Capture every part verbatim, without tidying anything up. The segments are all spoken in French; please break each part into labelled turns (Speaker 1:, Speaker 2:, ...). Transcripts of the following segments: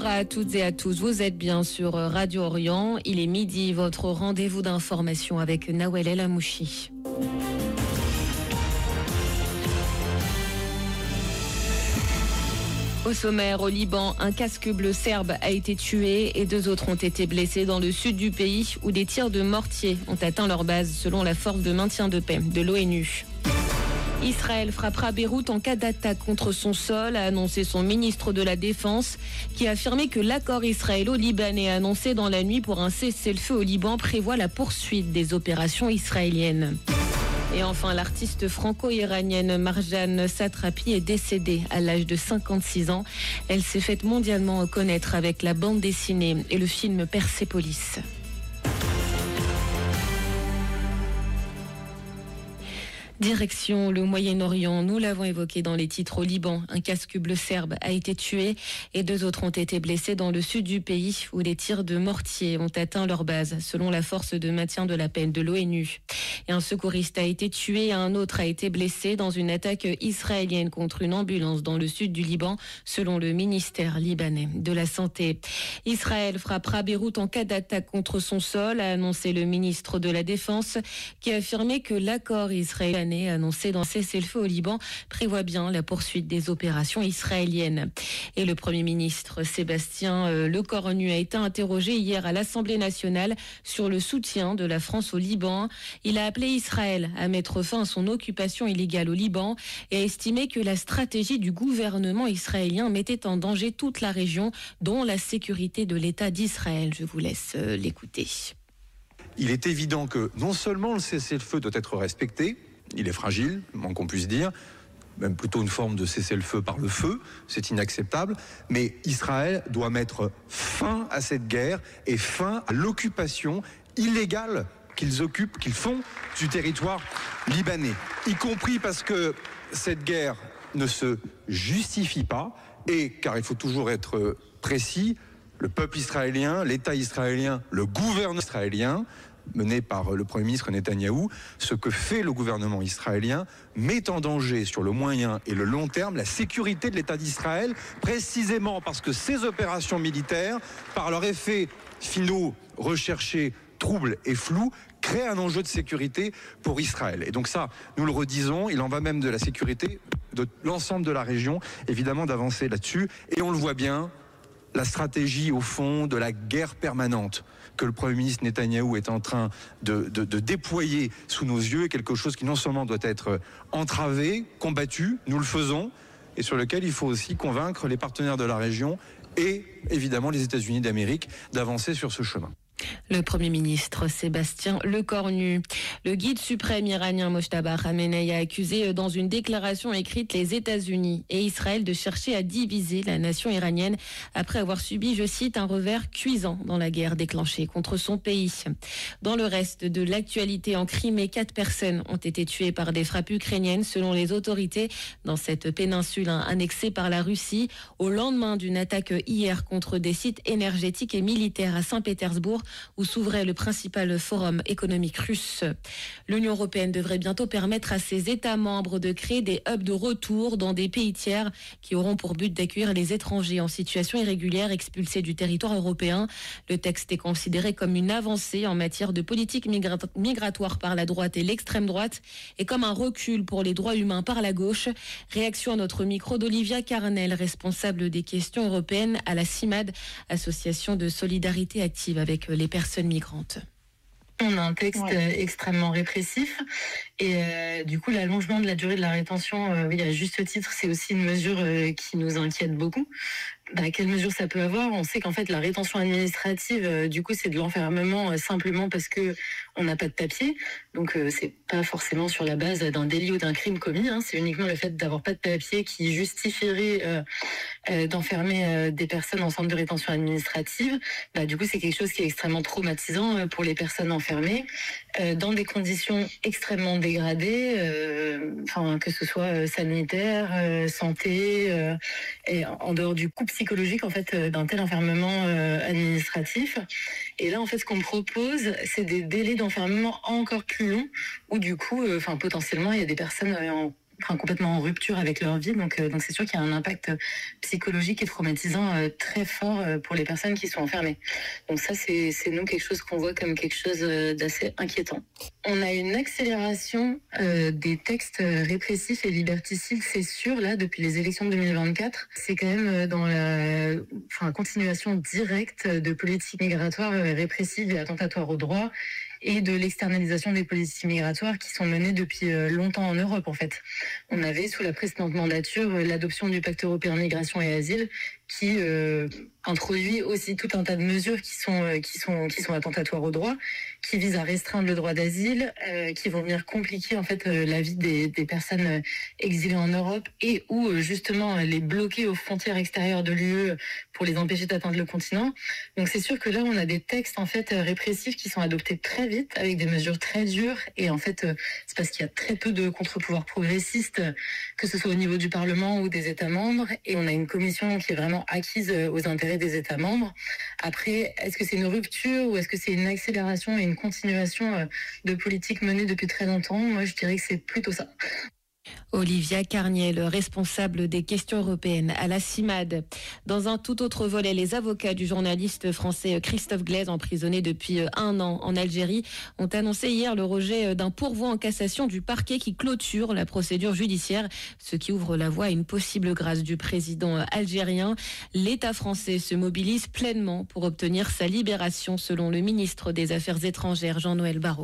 Speaker 1: Bonjour à toutes et à tous, vous êtes bien sur Radio Orient, il est midi, votre rendez-vous d'information avec Nawel El Amouchi. Au sommaire, au Liban, un casque bleu serbe a été tué et deux autres ont été blessés dans le sud du pays où des tirs de mortier ont atteint leur base selon la force de maintien de paix de l'ONU. Israël frappera Beyrouth en cas d'attaque contre son sol, a annoncé son ministre de la Défense, qui a affirmé que l'accord israélo-libanais annoncé dans la nuit pour un cessez-le-feu au Liban prévoit la poursuite des opérations israéliennes. Et enfin, l'artiste franco-iranienne Marjane Satrapi est décédée à l'âge de cinquante-six ans. Elle s'est faite mondialement connaître avec la bande dessinée et le film Persépolis. Direction le Moyen-Orient, nous l'avons évoqué dans les titres au Liban. Un casque bleu serbe a été tué et deux autres ont été blessés dans le sud du pays où des tirs de mortier ont atteint leur base, selon la force de maintien de la paix de l'ONU. Et un secouriste a été tué et un autre a été blessé dans une attaque israélienne contre une ambulance dans le sud du Liban, selon le ministère libanais de la Santé. Israël frappera Beyrouth en cas d'attaque contre son sol, a annoncé le ministre de la Défense, qui a affirmé que l'accord israélien annoncé dans cessez-le-feu au Liban prévoit bien la poursuite des opérations israéliennes. Et le Premier ministre Sébastien Lecornu a été interrogé hier à l'Assemblée nationale sur le soutien de la France au Liban. Il a appelé Israël à mettre fin à son occupation illégale au Liban et a estimé que la stratégie du gouvernement israélien mettait en danger toute la région, dont la sécurité de l'État d'Israël. Je vous laisse l'écouter.
Speaker 2: Il est évident que non seulement le cessez-le-feu doit être respecté, il est fragile, moins qu'on puisse dire, même plutôt une forme de cessez-le-feu par le feu, c'est inacceptable, mais Israël doit mettre fin à cette guerre et fin à l'occupation illégale qu'ils occupent, qu'ils font du territoire libanais, y compris parce que cette guerre ne se justifie pas et, car il faut toujours être précis, le peuple israélien, l'État israélien, le gouvernement israélien, mené par le Premier ministre Netanyahou, ce que fait le gouvernement israélien met en danger sur le moyen et le long terme la sécurité de l'État d'Israël, précisément parce que ces opérations militaires, par leur effet finaux recherchés, troubles et flous, créent un enjeu de sécurité pour Israël. Et donc ça, nous le redisons, il en va même de la sécurité de l'ensemble de la région, évidemment d'avancer là-dessus. Et on le voit bien, la stratégie, au fond, de la guerre permanente que le Premier ministre Netanyahou est en train de, de, de déployer sous nos yeux est quelque chose qui non seulement doit être entravé, combattu, nous le faisons, et sur lequel il faut aussi convaincre les partenaires de la région et évidemment les États-Unis d'Amérique d'avancer sur ce chemin.
Speaker 1: Le Premier ministre Sébastien Lecornu. Le guide suprême iranien Mojtaba Khamenei a accusé dans une déclaration écrite les États-Unis et Israël de chercher à diviser la nation iranienne après avoir subi, je cite, un revers cuisant dans la guerre déclenchée contre son pays. Dans le reste de l'actualité en Crimée, quatre personnes ont été tuées par des frappes ukrainiennes selon les autorités dans cette péninsule annexée par la Russie au lendemain d'une attaque hier contre des sites énergétiques et militaires à Saint-Pétersbourg où s'ouvrait le principal forum économique russe. L'Union européenne devrait bientôt permettre à ses États membres de créer des hubs de retour dans des pays tiers qui auront pour but d'accueillir les étrangers en situation irrégulière expulsés du territoire européen. Le texte est considéré comme une avancée en matière de politique migra- migratoire par la droite et l'extrême droite et comme un recul pour les droits humains par la gauche. Réaction à notre micro d'Olivia Carnel, responsable des questions européennes à la CIMAD, association de solidarité active avec les personnes migrantes.
Speaker 3: On a un texte ouais. extrêmement répressif et euh, du coup l'allongement de la durée de la rétention, euh, oui, à juste titre, c'est aussi une mesure euh, qui nous inquiète beaucoup. Bah, quelle mesure ça peut avoir ? On sait qu'en fait la rétention administrative, euh, du coup c'est de l'enfermement euh, simplement parce que on n'a pas de papier, donc euh, c'est pas forcément sur la base d'un délit ou d'un crime commis, hein, c'est uniquement le fait d'avoir pas de papier qui justifierait euh, euh, d'enfermer euh, des personnes en centre de rétention administrative. Bah, du coup c'est quelque chose qui est extrêmement traumatisant euh, pour les personnes enfermées, euh, dans des conditions extrêmement dégradées, euh, enfin que ce soit euh, sanitaire, euh, santé, euh, et en dehors du coup psychologique en fait d'un tel enfermement euh, administratif. Et là en fait ce qu'on propose c'est des délais d'enfermement encore plus longs où du coup, enfin euh, potentiellement il y a des personnes euh, en enfin, complètement en rupture avec leur vie. Donc, euh, donc c'est sûr qu'il y a un impact psychologique et traumatisant euh, très fort euh, pour les personnes qui sont enfermées. Donc ça, c'est, c'est nous quelque chose qu'on voit comme quelque chose euh, d'assez inquiétant. On a une accélération euh, des textes répressifs et liberticides, c'est sûr, là, depuis les élections de deux mille vingt-quatre. C'est quand même dans la enfin, continuation directe de politiques migratoires euh, répressives et attentatoires aux droits, et de l'externalisation des politiques migratoires qui sont menées depuis longtemps en Europe, en fait. On avait, sous la précédente mandature, l'adoption du pacte européen migration et asile qui euh, introduit aussi tout un tas de mesures qui sont, euh, qui sont, qui sont attentatoires aux droits, qui visent à restreindre le droit d'asile, euh, qui vont venir compliquer en fait euh, la vie des, des personnes exilées en Europe et ou euh, justement les bloquer aux frontières extérieures de l'U E pour les empêcher d'atteindre le continent. Donc c'est sûr que là, on a des textes en fait répressifs qui sont adoptés très vite avec des mesures très dures, et en fait euh, c'est parce qu'il y a très peu de contre-pouvoirs progressistes, que ce soit au niveau du Parlement ou des États membres, et on a une commission qui est vraiment acquise aux intérêts des États membres. Après, est-ce que c'est une rupture ou est-ce que c'est une accélération et une continuation de politiques menées depuis très longtemps? Moi, je dirais que c'est plutôt ça.
Speaker 1: Olivia Carniel, responsable des questions européennes à la CIMAD. Dans un tout autre volet, les avocats du journaliste français Christophe Glaise, emprisonné depuis un an en Algérie, ont annoncé hier le rejet d'un pourvoi en cassation du parquet qui clôture la procédure judiciaire, ce qui ouvre la voie à une possible grâce du président algérien. L'État français se mobilise pleinement pour obtenir sa libération, selon le ministre des Affaires étrangères, Jean-Noël Barrot.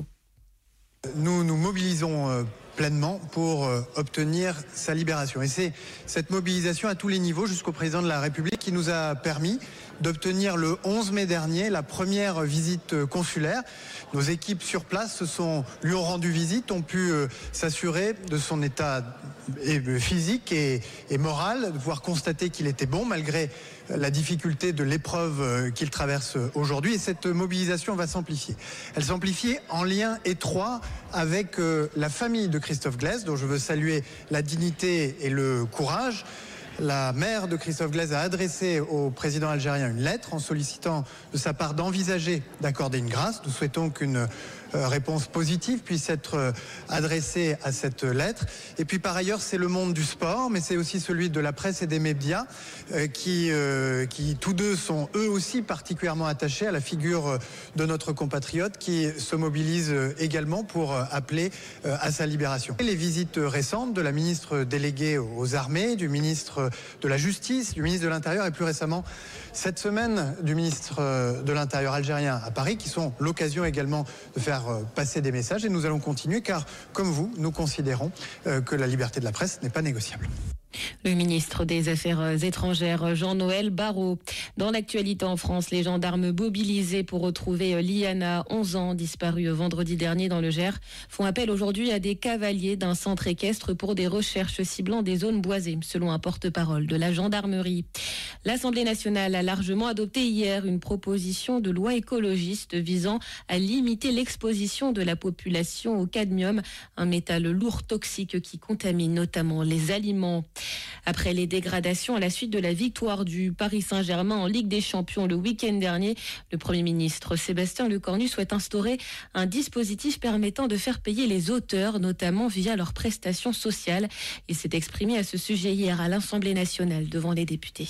Speaker 4: Nous nous mobilisons euh, pleinement pour euh, obtenir sa libération. Et c'est cette mobilisation à tous les niveaux jusqu'au président de la République qui nous a permis d'obtenir le onze mai dernier la première visite consulaire. Nos équipes sur place se sont, lui ont rendu visite, ont pu euh, s'assurer de son état physique et, et moral, de pouvoir constater qu'il était bon malgré la difficulté de l'épreuve qu'il traverse aujourd'hui. Et cette mobilisation va s'amplifier. Elle s'amplifie en lien étroit avec euh, la famille de Christophe Glaise, dont je veux saluer la dignité et le courage. La mère de Christophe Glaise a adressé au président algérien une lettre en sollicitant de sa part d'envisager d'accorder une grâce. Nous souhaitons qu'une euh, réponse positive puisse être euh, adressée à cette lettre. Et puis par ailleurs, c'est le monde du sport, mais c'est aussi celui de la presse et des médias euh, qui, euh, qui tous deux sont eux aussi particulièrement attachés à la figure de notre compatriote qui se mobilise également pour appeler euh, à sa libération. Et les visites récentes de la ministre déléguée aux armées, du ministre de la Justice, du ministre de l'Intérieur et plus récemment cette semaine du ministre de l'Intérieur algérien à Paris, qui sont l'occasion également de faire passer des messages, et nous allons continuer car, comme vous, nous considérons que la liberté de la presse n'est pas négociable.
Speaker 1: Le ministre des Affaires étrangères, Jean-Noël Barrot. Dans l'actualité en France, les gendarmes mobilisés pour retrouver Liana, onze ans, disparue vendredi dernier dans le Gers, font appel aujourd'hui à des cavaliers d'un centre équestre pour des recherches ciblant des zones boisées, selon un porte-parole de la gendarmerie. L'Assemblée nationale a largement adopté hier une proposition de loi écologiste visant à limiter l'exposition de la population au cadmium, un métal lourd toxique qui contamine notamment les aliments. Après les dégradations à la suite de la victoire du Paris Saint-Germain en Ligue des Champions le week-end dernier, le Premier ministre Sébastien Lecornu souhaite instaurer un dispositif permettant de faire payer les auteurs, notamment via leurs prestations sociales. Il s'est exprimé à ce sujet hier à l'Assemblée nationale devant les députés.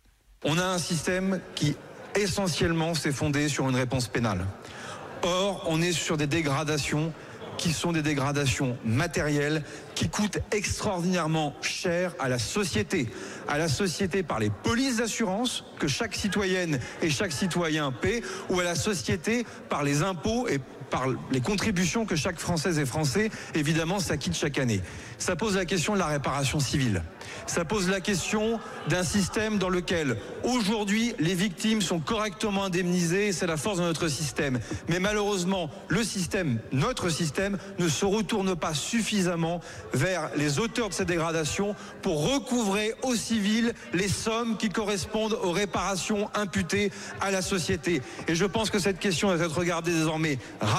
Speaker 2: On a un système qui essentiellement s'est fondé sur une réponse pénale. Or, on est sur des dégradations qui sont des dégradations matérielles qui coûtent extraordinairement cher à la société. À la société par les polices d'assurance que chaque citoyenne et chaque citoyen paie, ou à la société par les impôts et par les contributions que chaque Française et Français, évidemment, s'acquitte chaque année. Ça pose la question de la réparation civile. Ça pose la question d'un système dans lequel, aujourd'hui, les victimes sont correctement indemnisées. C'est la force de notre système. Mais malheureusement, le système, notre système, ne se retourne pas suffisamment vers les auteurs de ces dégradations pour recouvrer aux civils les sommes qui correspondent aux réparations imputées à la société. Et je pense que cette question doit être regardée désormais rapidement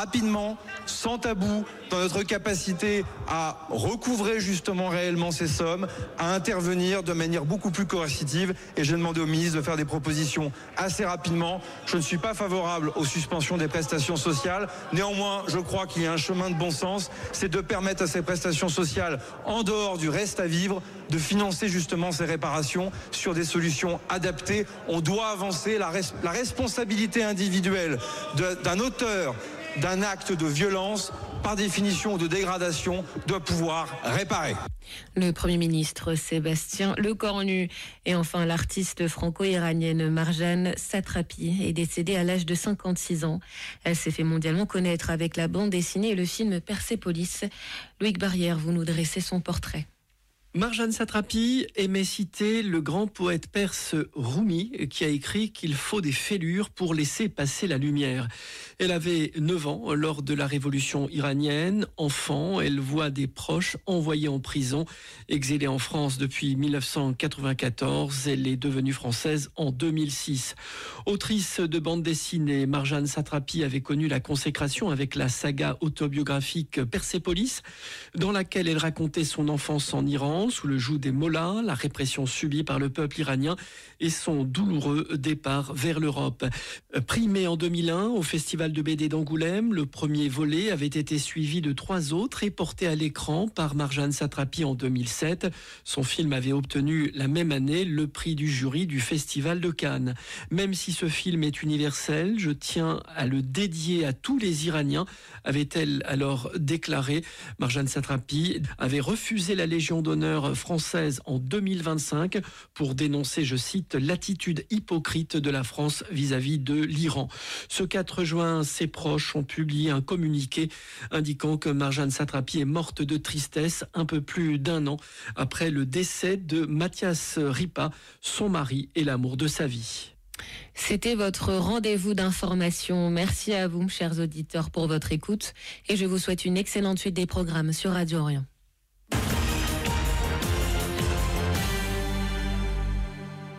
Speaker 2: rapidement, sans tabou, dans notre capacité à recouvrer justement réellement ces sommes, à intervenir de manière beaucoup plus coercitive. Et j'ai demandé au ministre de faire des propositions assez rapidement. Je ne suis pas favorable aux suspensions des prestations sociales. Néanmoins, je crois qu'il y a un chemin de bon sens, c'est de permettre à ces prestations sociales, en dehors du reste à vivre, de financer justement ces réparations sur des solutions adaptées. On doit avancer. La, res- la responsabilité individuelle de, d'un auteur d'un acte de violence, par définition de dégradation, doit pouvoir réparer.
Speaker 1: Le Premier ministre Sébastien Lecornu. Et enfin, l'artiste franco-iranienne Marjane Satrapi est décédée à l'âge de cinquante-six ans. Elle s'est fait mondialement connaître avec la bande dessinée et le film Persépolis. Loïc Barrière, vous nous dressez son portrait.
Speaker 5: Marjane Satrapi aimait citer le grand poète perse Rumi qui a écrit qu'il faut des fêlures pour laisser passer la lumière. Elle avait neuf ans lors de la révolution iranienne. Enfant, elle voit des proches envoyés en prison. Exilée en France depuis mille neuf cent quatre-vingt-quatorze, elle est devenue française en deux mille six. Autrice de bande dessinée, Marjane Satrapi avait connu la consécration avec la saga autobiographique Persépolis, dans laquelle elle racontait son enfance en Iran, sous le joug des mollahs, la répression subie par le peuple iranien et son douloureux départ vers l'Europe. Primé en deux mille un au Festival de B D d'Angoulême, le premier volet avait été suivi de trois autres et porté à l'écran par Marjane Satrapi en deux mille sept. Son film avait obtenu la même année le prix du jury du Festival de Cannes. Même si ce film est universel, je tiens à le dédier à tous les Iraniens, avait-elle alors déclaré. Marjane Satrapi avait refusé la Légion d'honneur française en deux mille vingt-cinq pour dénoncer, je cite, l'attitude hypocrite de la France vis-à-vis de l'Iran. Ce quatre juin, ses proches ont publié un communiqué indiquant que Marjane Satrapi est morte de tristesse un peu plus d'un an après le décès de Mathias Ripa, son mari et l'amour de sa vie.
Speaker 1: C'était votre rendez-vous d'information. Merci à vous, chers auditeurs, pour votre écoute et je vous souhaite une excellente suite des programmes sur Radio Orient.